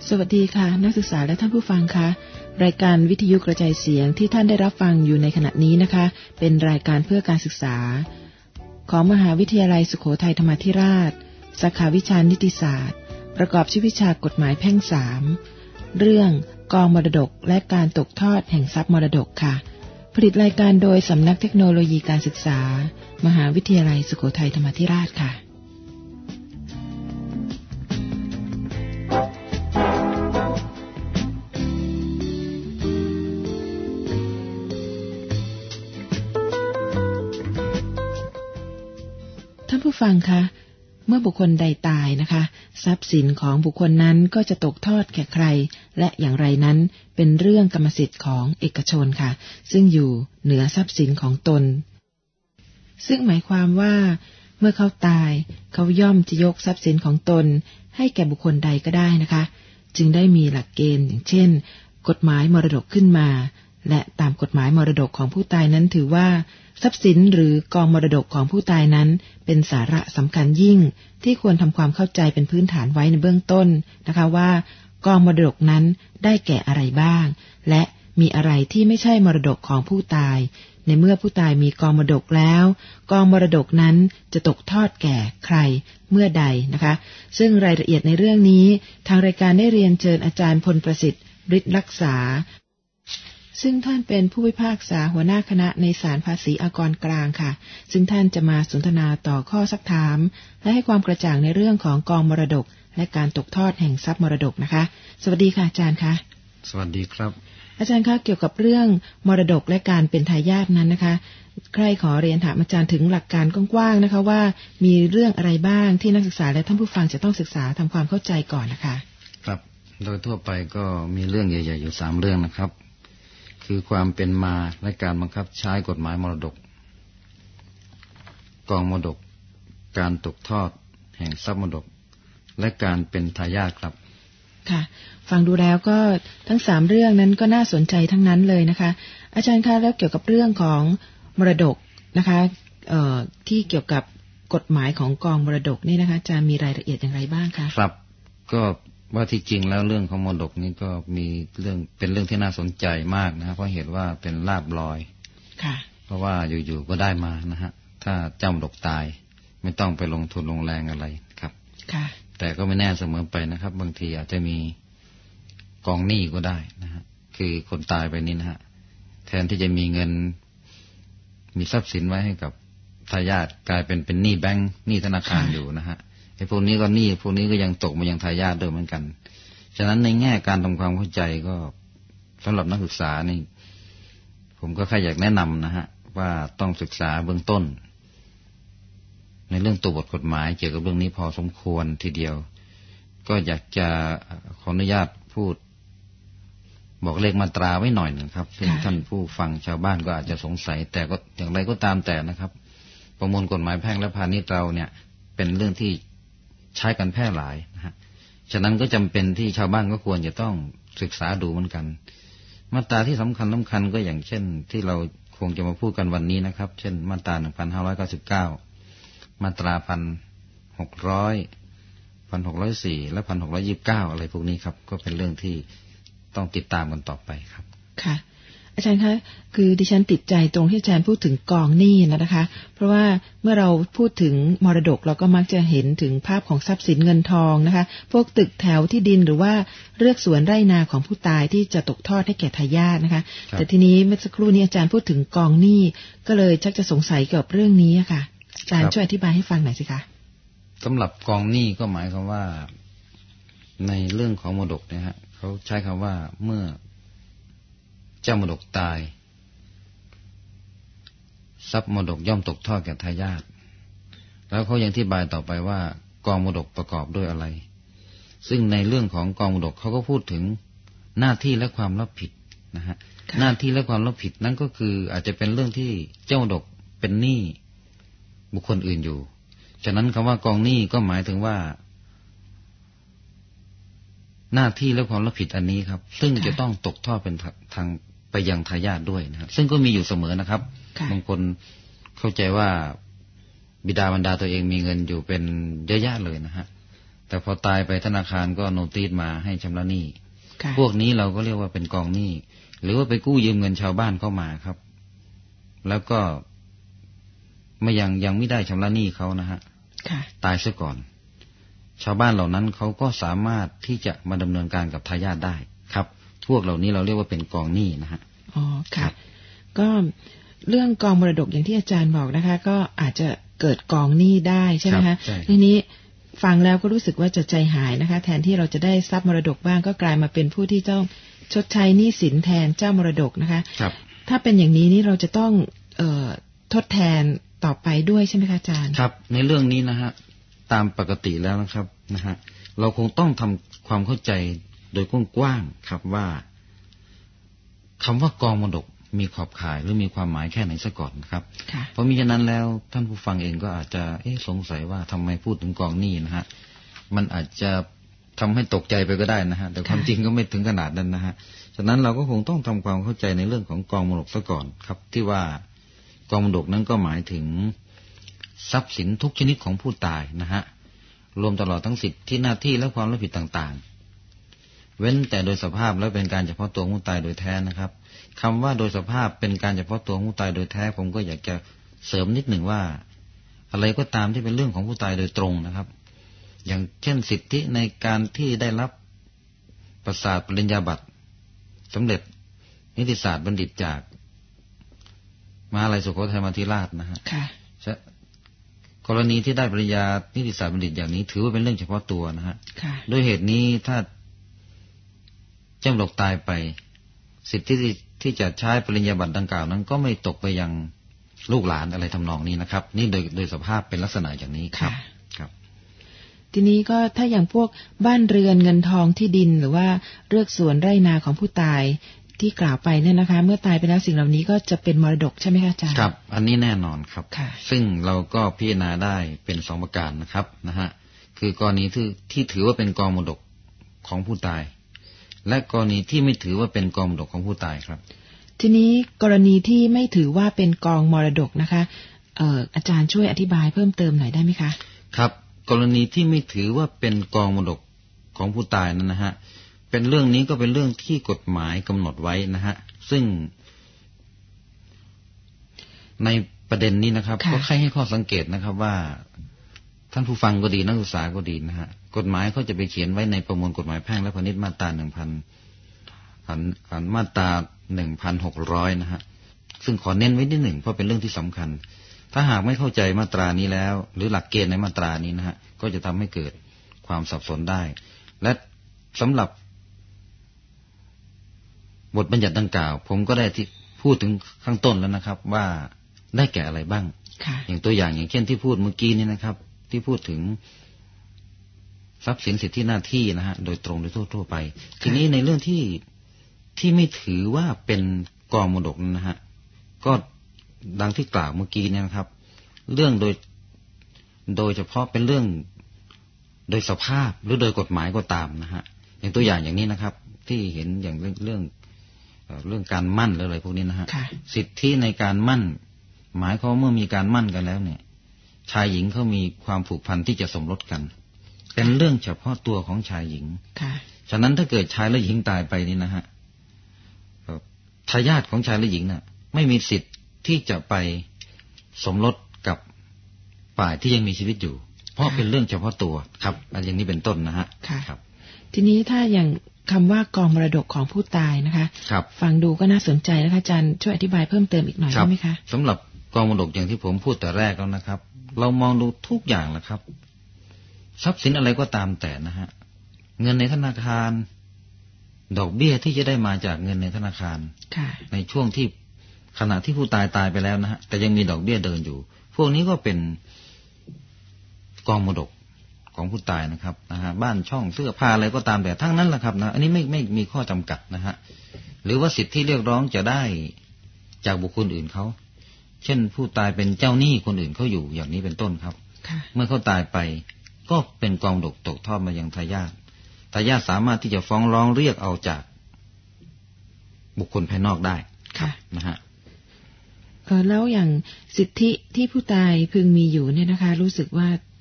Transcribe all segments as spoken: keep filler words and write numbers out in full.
สวัสดีค่ะนักศึกษาและท่านผู้ฟังคะรายการวิทยุกระจายเสียงที่ท่านได้รับฟังอยู่ในขณะนี้นะคะเป็นรายการเพื่อการศึกษาของมหาวิทยาลัยสุโขทัยธรรมาธิราชสาขาวิชานิติศาสตร์ประกอบชื่อวิชากฎหมายแพ่งสามเรื่องกองมรดกและการตกทอดแห่งทรัพย์มรดกค่ะผลิตรายการโดยสำนักเทคโนโลยีการศึกษามหาวิทยาลัยสุโขทัยธรรมาธิราชค่ะท่านผู้ฟังคะเมื่อบุคคลใดตายนะคะทรัพย์สินของบุคคลนั้นก็จะตกทอดแก่ใครและอย่างไรนั้นเป็นเรื่องกรรมสิทธิ์ของเอกชนค่ะซึ่งอยู่เหนือทรัพย์สินของตนซึ่งหมายความว่าเมื่อเขาตายเขาย่อมจะยกทรัพย์สินของตนให้แก่บุคคลใดก็ได้นะคะจึงได้มีหลักเกณฑ์อย่างเช่นกฎหมายมรดกขึ้นมาและตามกฎหมายมรดกของผู้ตายนั้นถือว่าทรัพย์สินหรือกองมรดกของผู้ตายนั้นเป็นสาระสำคัญยิ่งที่ควรทำความเข้าใจเป็นพื้นฐานไว้ในเบื้องต้นนะคะว่ากองมรดกนั้นได้แก่อะไรบ้างและมีอะไรที่ไม่ใช่มรดกของผู้ตายในเมื่อผู้ตายมีกองมรดกแล้วกองมรดกนั้นจะตกทอดแก่ใครเมื่อใดนะคะซึ่งรายละเอียดในเรื่องนี้ทางรายการได้เรียนเชิญอาจารย์พลประสิทธิ์ฤทธิ์รักษาซึ่งท่านเป็นผู้พิพากษาหัวหน้าคณะในศาลภาษีอากรกลางค่ะซึ่งท่านจะมาสนทนาต่อข้อซักถามและให้ความกระจ่างในเรื่องของกองมรดกและการตกทอดแห่งทรัพย์มรดกนะคะสวัสดีค่ะอาจารย์คะสวัสดีครับอาจารย์คะเกี่ยวกับเรื่องมรดกและการเป็นทายาทนั้นนะคะใครขอเรียนถามอาจารย์ถึงหลักการกว้างๆนะคะว่ามีเรื่องอะไรบ้างที่นักศึกษาและท่านผู้ฟังจะต้องศึกษาทำความเข้าใจก่อนนะคะครับโดยทั่วไปก็มีเรื่องใหญ่ๆอยู่สามเรื่องนะครับคือความเป็นมาและการบังคับใช้กฎหมายมรดกกองมรดกการตกทอดแห่งทรัพย์มรดกและการเป็นทายาทครับค่ะฟังดูแล้วก็ทั้งสามเรื่องนั้นก็น่าสนใจทั้งนั้นเลยนะคะอาจารย์คะแล้วเกี่ยวกับเรื่องของมรดกนะคะเอ่อที่เกี่ยวกับกฎหมายของกองมรดกนี่นะคะจะมีรายละเอียดอย่างไรบ้างคะครับก็ว่าที่จริงแล้วเรื่องของมรดกนี้ก็มีเรื่องเป็นเรื่องที่น่าสนใจมากนะครับเพราะเหตุว่าเป็นลาภลอยค่ะเพราะว่าอยู่ๆก็ได้มานะฮะถ้าเจ้ามรดกตายไม่ต้องไปลงทุนลงแรงอะไรครับค่ะแต่ก็ไม่แน่เสมอไปนะครับบางทีอาจจะมีกองหนี้ก็ได้นะฮะคือคนตายไปนี่นะฮะแทนที่จะมีเงินมีทรัพย์สินไว้ให้กับทายาทกลายเป็นเป็นหนี้แบงค์หนี้ธนาคารอยู่นะฮะไอ้พวกนี้ก็หนี้พวกนี้ก็ยังตกมายังทายาทด้วยเหมือนกันฉะนั้นในแง่การทำความเข้าใจก็สำหรับนักศึกษานี่ผมก็แค่อยากแนะนำนะฮะว่าต้องศึกษาเบื้องต้นในเรื่องตัวบทกฎหมายเกี่ยวกับเรื่องนี้พอสมควรทีเดียวก็อยากจะขออนุญาตพูดบอกเลขมาตราไว้หน่อยนึงครับซึ่งท่านผู้ฟังชาวบ้านก็อาจจะสงสัยแต่ก็อย่างไรก็ตามแต่นะครับประมวลกฎหมายแพ่งและพาณิชย์เราเนี่ยเป็นเรื่องที่ใช้กันแพร่หลายนะฮะฉะนั้นก็จำเป็นที่ชาวบ้านก็ควรจะต้องศึกษาดูเหมือนกันมาตราที่สำคัญสำคัญก็อย่างเช่นที่เราคงจะมาพูดกันวันนี้นะครับเช่นมาตราหนึ่งพันห้าร้อยเก้าสิบเก้ามาตราพันหกร้อยพันหกร้อยสี่และพันหกร้อยยี่สิบเก้าอะไรพวกนี้ครับก็เป็นเรื่องที่ต้องติดตามกันต่อไปครับค่ะอาจารย์คะคือดิฉันติดใจตรงที่อาจารย์พูดถึงกองหนี้นะคะเพราะว่าเมื่อเราพูดถึงมรดกเราก็มักจะเห็นถึงภาพของทรัพย์สินเงินทองนะคะพวกตึกแถวที่ดินหรือว่าเลือกสวนไร่นาของผู้ตายที่จะตกทอดให้แก่ทายาทนะคะแต่ทีนี้เมื่อสักครู่นี้อาจารย์พูดถึงกองหนี้ก็เลยชักจะสงสัยเกี่ยวกับเรื่องนี้ค่ะอาจารย์ช่วยอธิบายให้ฟังหน่อยสิคะสำหรับกองหนี้ก็หมายความว่าในเรื่องของมรดกเนี่ยฮะเขาใช้คำว่าเมื่อเจ้ามรดกตายทรัพย์มรดกย่อมตกทอดแก่ทายาทแล้วเขายังอธิบายต่อไปว่ากองมรดกประกอบด้วยอะไรซึ่งในเรื่องของกองมรดกเขาก็พูดถึงหน้าที่และความรับผิดนะฮะหน้าที่และความรับผิดนั่นก็คืออาจจะเป็นเรื่องที่เจ้ามรดกเป็นหนี้บุคคลอื่นอยู่ฉะนั้นคำว่ากองหนี้ก็หมายถึงว่าหน้าที่และความรับผิดอันนี้ครับซึ่งจะต้องตกทอดเป็นทางไปยังทายาทด้วยนะครับซึ่งก็มีอยู่เสมอนะครับบางคนเข้าใจว่าบิดามารดาตัวเองมีเงินอยู่เป็นเยอะแยะเลยนะฮะแต่พอตายไปธนาคารก็โนติสมาให้ชำระหนี้พวกนี้เราก็เรียกว่าเป็นกองหนี้หรือว่าไปกู้ยืมเงินชาวบ้านเข้ามาครับแล้วก็ไม่ยังยังไม่ได้ชำระหนี้เขานะฮะตายซะก่อนชาวบ้านเหล่านั้นเขาก็สามารถที่จะมาดำเนินการกับทายาทได้ครับพวกเหล่านี้เราเรียกว่าเป็นกองหนี้นะฮะอ๋อค่ะก็เรื่องกองมรดกอย่างที่อาจารย์บอกนะคะก็อาจจะเกิดกองหนี้ได้ใช่ไหมคะทีนี้ฟังแล้วก็รู้สึกว่าจะใจหายนะคะแทนที่เราจะได้ทรัพย์มรดกบ้างก็กลายมาเป็นผู้ที่ต้องชดใช้หนี้สินแทนเจ้ามรดกนะคะครับถ้าเป็นอย่างนี้นี่เราจะต้องเอ่อทดแทนต่อไปด้วยใช่ไหมคะอาจารย์ครับในเรื่องนี้นะฮะตามปกติแล้วนะครับนะฮะเราคงต้องทำความเข้าใจโดยกว้างๆครับว่าคำว่ากองมรดกมีขอบข่ายหรือมีความหมายแค่ไหนซะก่อนนะครับเพราะมิฉะนั้นแล้วท่านผู้ฟังเองก็อาจจะเอ๊ะสงสัยว่าทำไมพูดถึงกองหนี้นะฮะมันอาจจะทำให้ตกใจไปก็ได้นะฮะแต่ความจริงก็ไม่ถึงขนาดนั้นนะฮะฉะนั้นเราก็คงต้องทำความเข้าใจในเรื่องของกองมรดกซะก่อนครับที่ว่ากองมรดกนั้นก็หมายถึงทรัพย์สินทุกชนิดของผู้ตายนะฮะรวมตลอดทั้งสิทธิหน้าที่และความรับผิดต่างๆเว้นแต่โดยสภาพแล้วเป็นการเฉพาะตัวผู้ตายโดยแท้นะครับคำว่าโดยสภาพเป็นการเฉพาะตัวผู้ตายโดยแท้ผมก็อยากจะเสริมนิดหนึ่งว่าอะไรก็ตามที่เป็นเรื่องของผู้ตายโดยตรงนะครับอย่างเช่นสิทธิในการที่ได้รับประสาทปริญญาบัตรสำเร็จนิติศาสตร์บัณฑิตจากมหาวิทยาลัยสุโขทัยมาธิราชนะฮะกรณีที่ได้ปริญญานิติศาสตร์บัณฑิตอย่างนี้ถือว่าเป็นเรื่องเฉพาะตัวนะฮะด้วยเหตุนี้ถ้าเจ้ามรดกตายไปสิทธิที่จะใช้ปริญญาบัตรดังกล่าวนั้นก็ไม่ตกไปยังลูกหลานอะไรทำนองนี้นะครับนี่โดยโดยสภาพเป็นลักษณะอย่างนี้ครับครับทีนี้ก็ถ้าอย่างพวกบ้านเรือนเงินทองที่ดินหรือว่าเลือกสวนไร่นาของผู้ตายที่กล่าวไปเนี่ยนะคะเมื่อตายไปแล้วสิ่งเหล่านี้ก็จะเป็นมรดกใช่ไหมคะอาจารย์ครับอันนี้แน่นอนครับซึ่งเราก็พิจารณาได้เป็นสองประการนะครับนะฮะคือกรณีที่ที่ถือว่าเป็นกองมรดกของผู้ตายและกรณีที่ไม่ถือว่าเป็นกองมรดกของผู้ตายครับทีนี้กรณีที่ไม่ถือว่าเป็นกองมรดกนะคะเอ่ออาจารย์ช่วยอธิบายเพิ่มเติมหน่อยได้ไหมคะครับกรณีที่ไม่ถือว่าเป็นกองมรดกของผู้ตายนั้นนะฮะเป็นเรื่องนี้ก็เป็นเรื่องที่กฎหมายกำหนดไว้นะฮะซึ่งในประเด็นนี้นะครับก็ใครให้ข้อสังเกตนะครับว่าท่านผู้ฟังก็ดีนักศึกษาก็ดีนะฮะกฎหมายเขาจะไปเขียนไว้ในประมวลกฎหมายแพ่งและพาณิชย์มาตราหนึ่งพันอันมาตราหนึ่งพันหกร้อยนะฮะซึ่งขอเน้นไว้นิดหนึ่งเพราะเป็นเรื่องที่สำคัญถ้าหากไม่เข้าใจมาตรานี้แล้วหรือหลักเกณฑ์ในมาตรานี้นะฮะก็จะทำให้เกิดความสับสนได้และสำหรับบทบัญญัติดังกล่าวผมก็ได้ที่พูดถึงข้างต้นแล้วนะครับว่าได้แก่อะไรบ้างอย่างตัวอย่างอย่างเช่นที่พูดเมื่อกี้นี้นะครับที่พูดถึงทรัพย์สินสิทธิหน้าที่นะฮะโดยตรงโดยทั่วๆไปทีนี้ในเรื่องที่ที่ไม่ถือว่าเป็นกองมรดกนะฮะก็ดังที่กล่าวเมื่อกี้เนี่ยนะครับเรื่องโดยโดยเฉพาะเป็นเรื่องโดยสภาพหรือโดยกฎหมายก็ตามนะฮะอย่างตัวอย่างอย่างนี้นะครับที่เห็นอย่างเรื่องเรื่องเรื่องการมั่นหรืออะไรพวกนี้นะฮะสิทธิในการมั่นหมายความว่าเมื่อมีการมั่นกันแล้วเนี่ยชายหญิงเขามีความผูกพันที่จะสมรสกันเป็นเรื่องเฉพาะตัวของชายหญิงฉะนั้นถ้าเกิดชายและหญิงตายไปนี่นะฮะทายาทของชายและหญิงน่ะไม่มีสิทธิ์ที่จะไปสมรสกับฝ่ายที่ยังมีชีวิตอยู่เพราะเป็นเรื่องเฉพาะตัวครับอันนี้เป็นต้นนะฮะครับทีนี้ถ้าอย่างคำว่ากองมรดกของผู้ตายนะคะฟังดูก็น่าสนใจนะคะอาจารย์ช่วยอธิบายเพิ่มเติมอีกหน่อยได้ไหมคะสำหรับกองมรดกอย่างที่ผมพูดแต่แรกแล้วนะครับเรามองดูทุกอย่างแหละครับทรัพย์สินอะไรก็ตามแต่นะฮะเงินในธนาคารดอกเบี้ยที่จะได้มาจากเงินในธนาคารในช่วงที่ขณะที่ผู้ตายตายไปแล้วนะฮะแต่ยังมีดอกเบี้ยเดินอยู่พวกนี้ก็เป็นกองมรดกของผู้ตายนะครับนะฮะบ้านช่องเสื้อผ้าอะไรก็ตามแต่ทั้งนั้นแหละครับนะอันนี้ไม่ไม่มีข้อจำกัดนะฮะหรือว่าสิทธิที่เรียกร้องจะได้จากบุคคลอื่นเขาเช่นผู้ตายเป็นเจ้าหนี้คนอื่นเขาอยู่อย่างนี้เป็นต้นครับเมื่อเขาตายไปก็เป็นกองมรดกตกทอดมายังทายาททายาทสามารถที่จะฟ้องร้องเรียกเอาจากบุคคลภายนอกได้นะฮะแล้วอย่างสิทธิที่ผู้ตายพึงมีอยู่เนี่ยนะคะรู้สึกว่า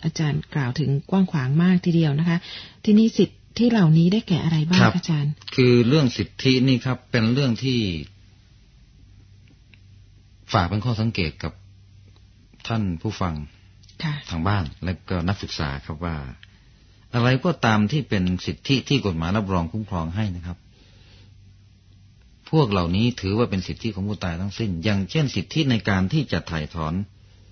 อาจารย์กล่าวถึงกว้างขวางมากทีเดียวนะคะทีนี้สิทธิเหล่านี้ได้แก่อะไรบ้างอาจารย์คือเรื่องสิทธินี่ครับเป็นเรื่องที่ฝากเป็นข้อสังเกตกับท่านผู้ฟังทางบ้านและก็นักศึกษาครับว่าอะไรก็ตามที่เป็นสิทธิที่กฎหมายรับรองคุ้มครองให้นะครับพวกเหล่านี้ถือว่าเป็นสิทธิของผู้ตายทั้งสิ้นอย่างเช่นสิทธิในการที่จะถ่ายถอน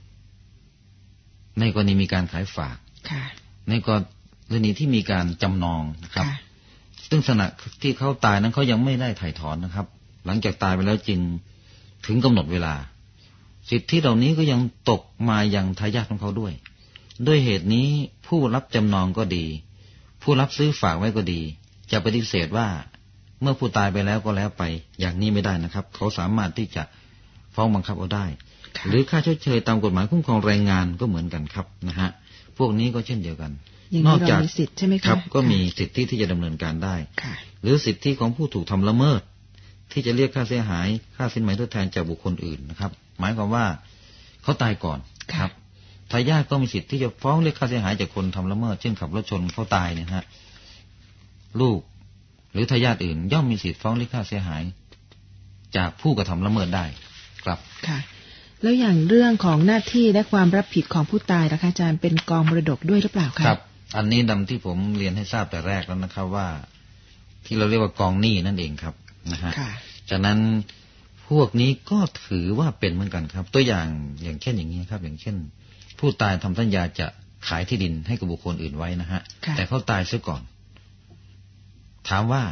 ในกรณีมีการขายฝากในกรณีที่มีการจำนองนะครับซึ่งขณะที่เขาตายนั้นเขายังไม่ได้ถ่ายถอนนะครับหลังจากตายไปแล้วจึงถึงกำหนดเวลาสิทธิเหล่านี้ก็ยังตกมายังทายาทของเขาด้วยด้วยเหตุนี้ผู้รับจำนองก็ดีผู้รับซื้อฝากไว้ก็ดีจะปฏิเสธว่าเมื่อผู้ตายไปแล้วก็แล้วไปอย่างนี้ไม่ได้นะครับเขาสามารถที่จะฟ้องบังคับเอาได้หรือค่าชดเชยตามกฎหมายคุ้มครองแรงงานก็เหมือนกันครับนะฮะพวกนี้ก็เช่นเดียวกันนอกจากสิทธิใช่ไหมครับก็มีสิทธิที่จะดำเนินการได้หรือสิทธิของผู้ถูกทำละเมิดที่จะเรียกค่าเสียหายค่าสินไหมทดแทนจากบุคคลอื่นนะครับหมายความว่าเขาตายก่อนครับทายาทก็มีสิทธิ์ที่จะฟ้องเรียกค่าเสียหายจากคนทำละเมิดเช่นขับรถชนเขาตายเนี่ยฮะลูกหรือทายาทอื่นย่อมมีสิทธิ์ฟ้องเรียกค่าเสียหายจากผู้กระทำละเมิดได้ครับค่ะแล้วอย่างเรื่องของหน้าที่และความรับผิดของผู้ตายนะคะอาจารย์เป็นกองมรดกด้วยหรือเปล่าคะครับอันนี้ดังที่ผมเรียนให้ทราบแต่แรกแล้วนะครับว่าที่เราเรียกว่ากองหนี้นั่นเองครับนะฮะจากนั้นพวกนี้ก็ถือว่าเป็นเหมือนกันครับตัวอย่างอย่างเช่นอย่างนี้ครับอย่างเช่นผู้ตายทำสัญญาจะขายที่ดินให้กับบุคคลอื่นไว้นะฮะแต่เขาตายซะก่อนถามว่า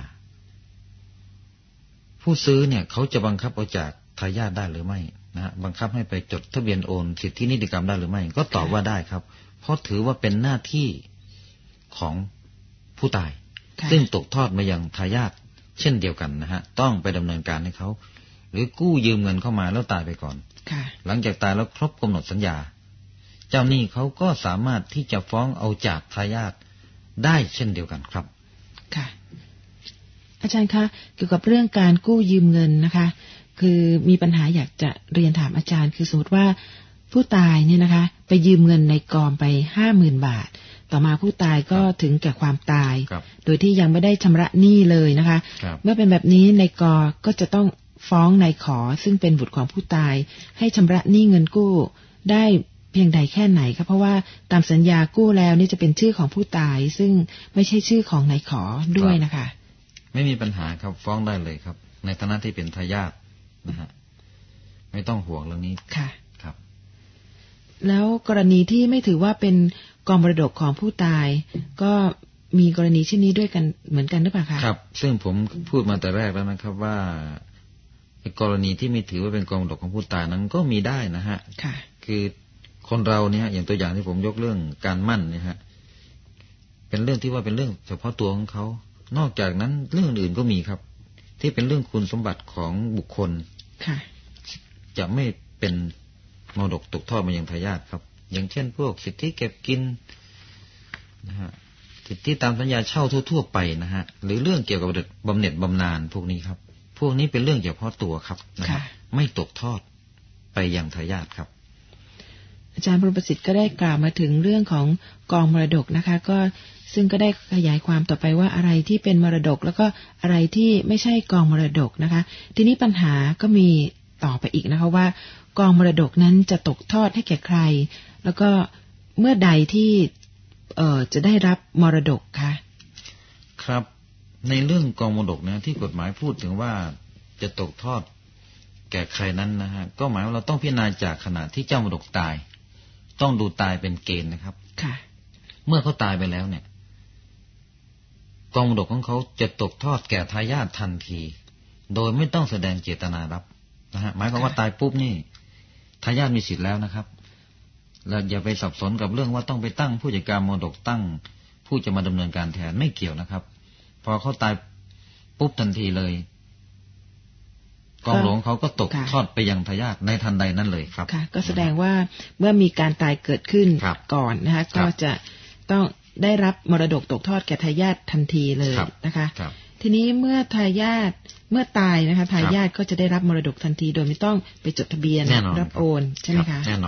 ผู้ซื้อเนี่ยเขาจะบังคับเอาจากทายาทได้หรือไม่นะฮะบังคับให้ไปจดทะเบียนโอนสิทธินิติกรรมได้หรือไม่ก็ตอบว่าได้ครับเพราะถือว่าเป็นหน้าที่ของผู้ตายซึ่งตกทอดมายังทายาทเช่นเดียวกันนะฮะต้องไปดำเนินการให้เขาหรือกู้ยืมเงินเข้ามาแล้วตายไปก่อนหลังจากตายแล้วครบกำหนดสัญญาเจ้าหนี้เขาก็สามารถที่จะฟ้องเอาจากทายาทได้เช่นเดียวกันครับค่ะอาจารย์คะเกี่ยวกับเรื่องการกู้ยืมเงินนะคะคือมีปัญหาอยากจะเรียนถามอาจารย์คือสมมติว่าผู้ตายเนี่ยนะคะไปยืมเงินในกอมไปห้าหมื่นบาทต่อมาผู้ตายก็ถึงแก่ความตายโดยที่ยังไม่ได้ชำระหนี้เลยนะคะเมื่อเป็นแบบนี้ในกอก็จะต้องฟ้องนายขอซึ่งเป็นบุตรของผู้ตายให้ชำระหนี้เงินกู้ได้เพียงใดแค่ไหนครับเพราะว่าตามสัญญากู้แล้วนี่จะเป็นชื่อของผู้ตายซึ่งไม่ใช่ชื่อของนายขอด้วยนะคะไม่มีปัญหาครับฟ้องได้เลยครับในฐานะที่เป็นทายาทนะฮะไม่ต้องห่วงเรื่องนี้ค่ะครับแล้วกรณีที่ไม่ถือว่าเป็นกองมรดกของผู้ตายก็มีกรณีเช่นนี้ด้วยกันเหมือนกันหรือเปล่าคะครับซึ่งผมพูดมาแต่แรกแล้วนะครับว่ากรณีที่ไม่ถือว่าเป็นกองมรดกของผู้ตายนั้นก็มีได้นะฮะค่ะคือคนเราเนี่ยอย่างตัวอย่างที่ผมยกเรื่องการมั่นเนี่ยฮะเป็นเรื่องที่ว่าเป็นเรื่องเฉพาะตัวของเขานอกจากนั้นเรื่องอื่นก็มีครับที่เป็นเรื่องคุณสมบัติของบุคคลค่ะจะไม่เป็นมรดกตกทอดมายังทายาทครับอย่างเช่นพวกสิทธิเก็บกินนะฮะสิทธิตามสัญญาเช่าทั่วๆไปนะฮะหรือเรื่องเกี่ยวกับบำเหน็จบำนาญพวกนี้ครับพวกนี้เป็นเรื่องเฉพาะตัวครับนะไม่ตกทอดไปยังทายาทครับอาจารย์ประสิทธิ์ก็ได้กล่าวมาถึงเรื่องของกองมรดกนะคะก็ซึ่งก็ได้ขยายความต่อไปว่าอะไรที่เป็นมรดกแล้วก็อะไรที่ไม่ใช่กองมรดกนะคะทีนี้ปัญหาก็มีต่อไปอีกนะคะว่ากองมรดกนั้นจะตกทอดให้แก่ใครแล้วก็เมื่อใดที่เอ่อจะได้รับมรดกคะครับในเรื่องกองมรดกนะที่กฎหมายพูดถึงว่าจะตกทอดแก่ใครนั้นนะฮะก็หมายว่าเราต้องพิจารณาจากขณะที่เจ้ามรดกตายต้องดูตายเป็นเกณฑ์นะครับค่ะเมื่อเขาตายไปแล้วเนี่ยกองมรดกของเขาจะตกทอดแก่ทายาททันทีโดยไม่ต้องแสดงเจตนารับนะฮะหมายความว่าตายปุ๊บนี่ทายาทมีสิทธิ์แล้วนะครับแล้วอย่าไปสับสนกับเรื่องว่าต้องไปตั้งผู้จัดการมรดกตั้งผู้จะมาดำเนินการแทนไม่เกี่ยวนะครับพอเขาตายปุ๊บทันทีเลยกองหลวงเขาก็ตกทอดไปยังทายาทในทันใดนั้นเลยครับค่ะก็แสดงว่าเมื่อมีการตายเกิดขึ้นก่อนนะคะก็จะต้องได้รับมรดกตกทอดแก่ทายาททันทีเลยนะคะทีนี้เมื่อทายาทเมื่อตายนะคะทายาทก็จะได้รับมรดกทันทีโดยไม่ต้องไปจดทะเบียนรับโอนใช่ไหมคะแน่นอนครับ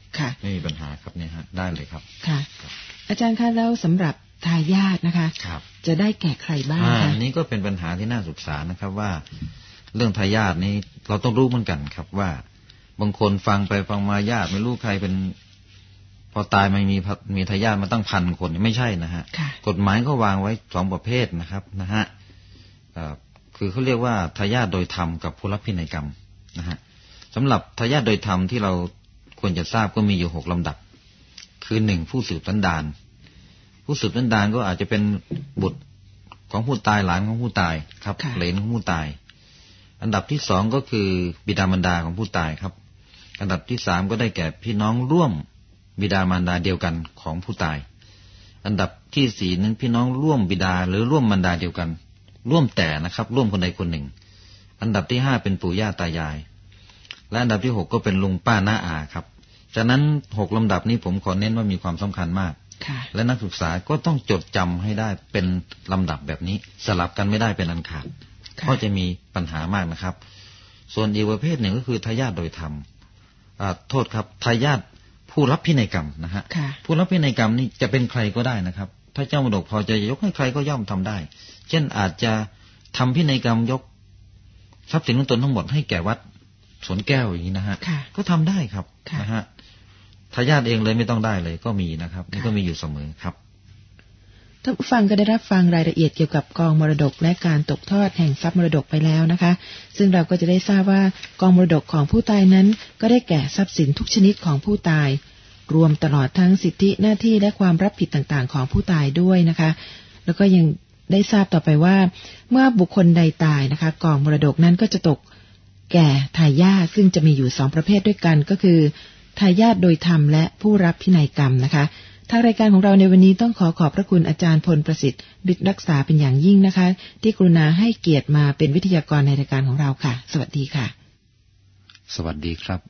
ค่ะไม่มีปัญหาครับเนี่ยฮะได้เลยครับค่ะอาจารย์คะแล้วสำหรับทายาทนะคะครับจะได้แก่ใครบ้างคะอันนี้ก็เป็นปัญหาที่น่าศึกษานะครับว่าเรื่องทายาทนี้เราต้องรู้เหมือนกันครับว่าบางคนฟังไปฟังมาญาติไม่รู้ใครเป็นพอตายไม่มีมีทายาทมาตั้งพันคนไม่ใช่นะฮะกฎหมายก็วางไว้สองประเภทนะครับนะฮะคือเขาเรียกว่าทายาทโดยธรรมกับผู้รับพินัยกรรมนะฮะสำหรับทายาทโดยธรรมที่เราควรจะทราบก็มีอยู่หกลำดับคือหนึ่งผู้สืบสันดานผู้สืบสันดานก็อาจจะเป็นบุตรของผู้ตายหลานของผู้ตายครับเหลนของผู้ตายอันดับที่สองก็คือบิดามารดาของผู้ตายครับอันดับที่สามก็ได้แก่พี่น้องร่วมบิดามารดาเดียวกันของผู้ตายอันดับที่สี่นั้นพี่น้องร่วมบิดาหรือร่วมมารดาเดียวกันร่วมแต่นะครับร่วมคนใดคนหนึ่งอันดับที่ห้าเป็นปู่ย่าตายายและอันดับที่หกก็เป็นลุงป้าน้าอาครับฉะนั้นหกลำดับนี้ผมขอเน้นว่ามีความสำคัญมากและนักศึกษาก็ต้องจดจำให้ได้เป็นลำดับแบบนี้สลับกันไม่ได้เป็นอันขาดเพราะจะมีปัญหามากนะครับส่วนอีกประเภทหนึ่งก็คือทายาทโดยธรรมโทษครับทายาทผู้รับพินัยกรรมนะฮะผู้รับพินัยกรรมนี่จะเป็นใครก็ได้นะครับถ้าเจ้ามรดกพอจะยกให้ใครก็ย่อมทำได้เช่นอาจจะทำพินัยกรรมยกทรัพย์สินของตนทั้งหมดให้แก่วัดสวนแก้วอย่างนี้นะฮะก็ทำได้ครับนะฮะทายาทเองเลยไม่ต้องได้เลยก็มีนะครับนี่ก็มีอยู่เสมอครับท่านผู้ฟังก็ได้รับฟังรายละเอียดเกี่ยวกับกองมรดกและการตกทอดแห่งทรัพย์มรดกไปแล้วนะคะซึ่งเราก็จะได้ทราบว่ากองมรดกของผู้ตายนั้นก็ได้แก่ทรัพย์สินทุกชนิดของผู้ตายรวมตลอดทั้งสิทธิหน้าที่และความรับผิดต่างๆของผู้ตายด้วยนะคะแล้วก็ยังได้ทราบต่อไปว่าเมื่อบุคคลใดตายนะคะกองมรดกนั้นก็จะตกแก่ทายาทซึ่งจะมีอยู่สองประเภทด้วยกันก็คือทายาทโดยธรรมและผู้รับพินัยกรรมนะคะทางรายการของเราในวันนี้ต้องขอขอบพระคุณอาจารย์พลประสิทธิ์ฤทธิ์รักษาเป็นอย่างยิ่งนะคะที่กรุณาให้เกียรติมาเป็นวิทยากรในรายการของเราค่ะสวัสดีค่ะสวัสดีครับ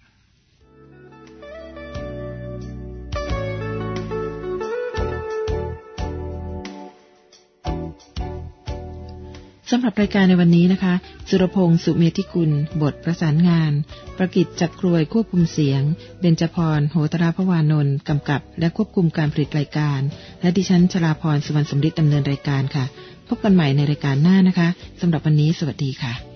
สำหรับรายการในวันนี้นะคะสุรพงษ์สุเมธิกุลบทประสานงานประกิตจักรกรวยควบคุมเสียงเบญจพรโหตราภวานนท์กำกับและควบคุมการผลิตรายการและดิฉันชลาพรสุวรรณสมฤทธิ์ดำเนินรายการค่ะพบกันใหม่ในรายการหน้านะคะสำหรับวันนี้สวัสดีค่ะ